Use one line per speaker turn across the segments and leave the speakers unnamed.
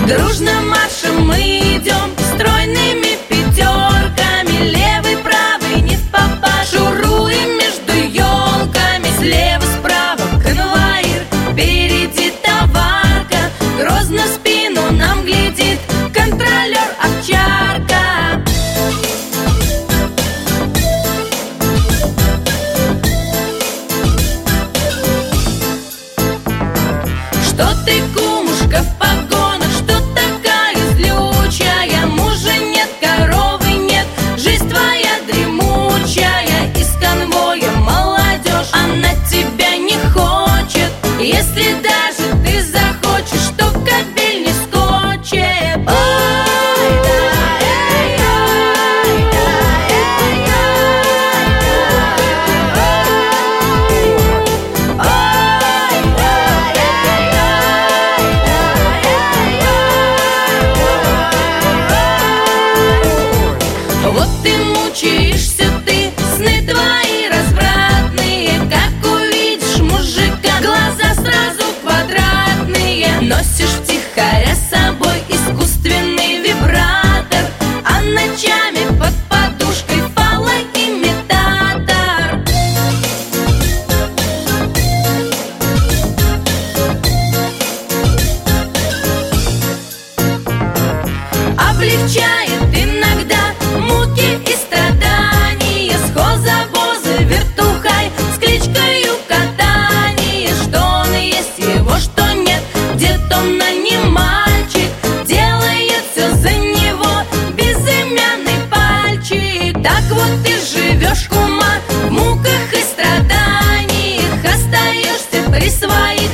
Дружно маршем мы идем стройными пятерками, левый, правый, не впопад. Шуруем между елками, слева, справа конвоир, впереди товарка, грозно в спину нам глядит контролер-овчарка. Что ты, кумушка, в погонах, что такая злючая? Мужа нет, коровы нет, жизнь твоя дремучая. Из конвоя молодежь, она тебя не хочет. Если даже ты захочешь, то кобель не скочит. Ой, да, эй, ой, да, эй, ой, ой, да, эй, ой. Вот ты мучаешься, ты, сны твои развратные. Как увидишь мужика, глаза сразу квадратные. Носишь втихаря с собой искусственный вибратор, а ночами под подушкой фалоимитатор. Облегчает иногда муки и страдания с хозавоза вертухай с кличкою катание. Что он есть, его что нет, где-то он нанимальчик, делает все за него безымянный пальчик. Так вот ты живешь, кума, в муках и страданиях, остаешься при своих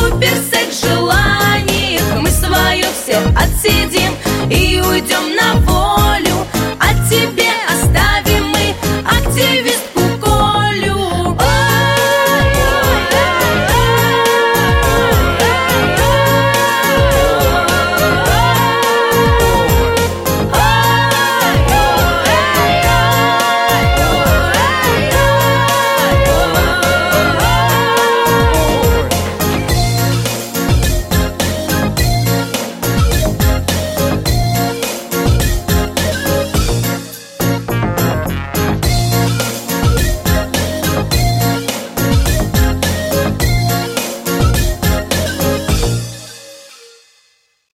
суперсекс желаниях. Мы свое все отсидим и уйдем на волю.